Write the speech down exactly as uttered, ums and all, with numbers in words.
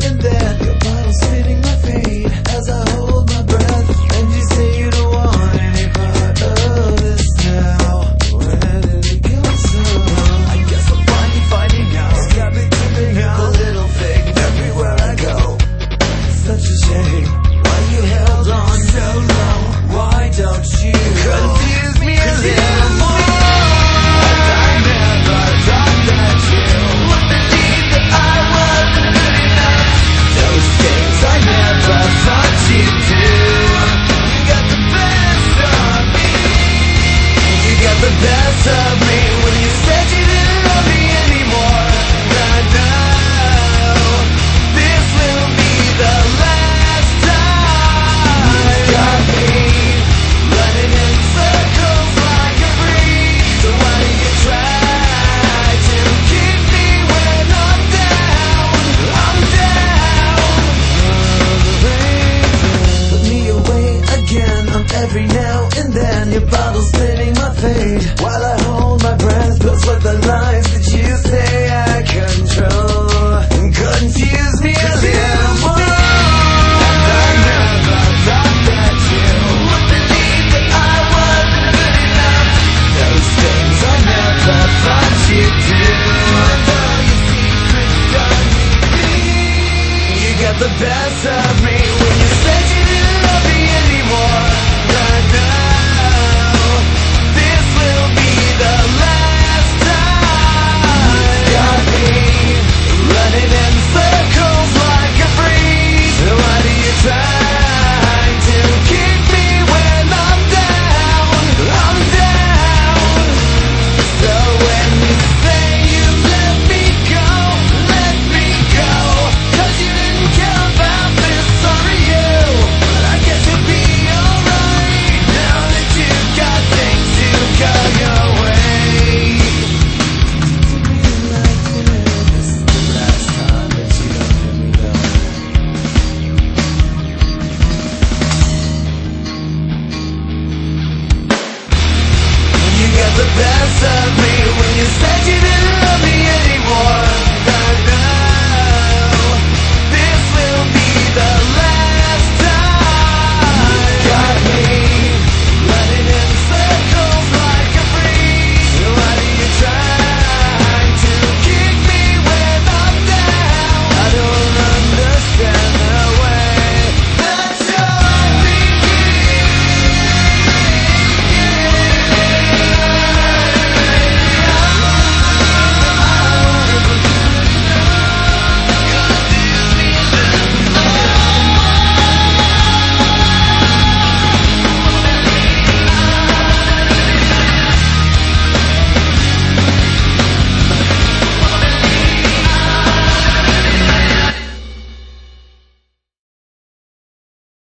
and then your bottle spinning my fate as I hold my breath. And you say you don't want any part of this now. Where did it go so wrong? I guess I'm finally finding out. It's got me tripping out. The little thing everywhere I go. Such a shame. Why you held on so long? Why don't you confuse me a little more? And I never thought that you would believe that I wasn't good enough. Those things I never thought you'd do. You got the best of me. You got the best of me when you said you didn't love me anymore. I know this will be the last time. You got me running in circles like a freak. So why do you try to keep me when I'm down? I'm down. Put me away again on every now and then. Your bottle's spinning my fate while I hold my breath. Those were the lines that you say I control. Confuse me a little more. And I never thought that you would believe that I wasn't good enough. Those things I never thought you'd do. And all your secrets don't need me. You got the best of me.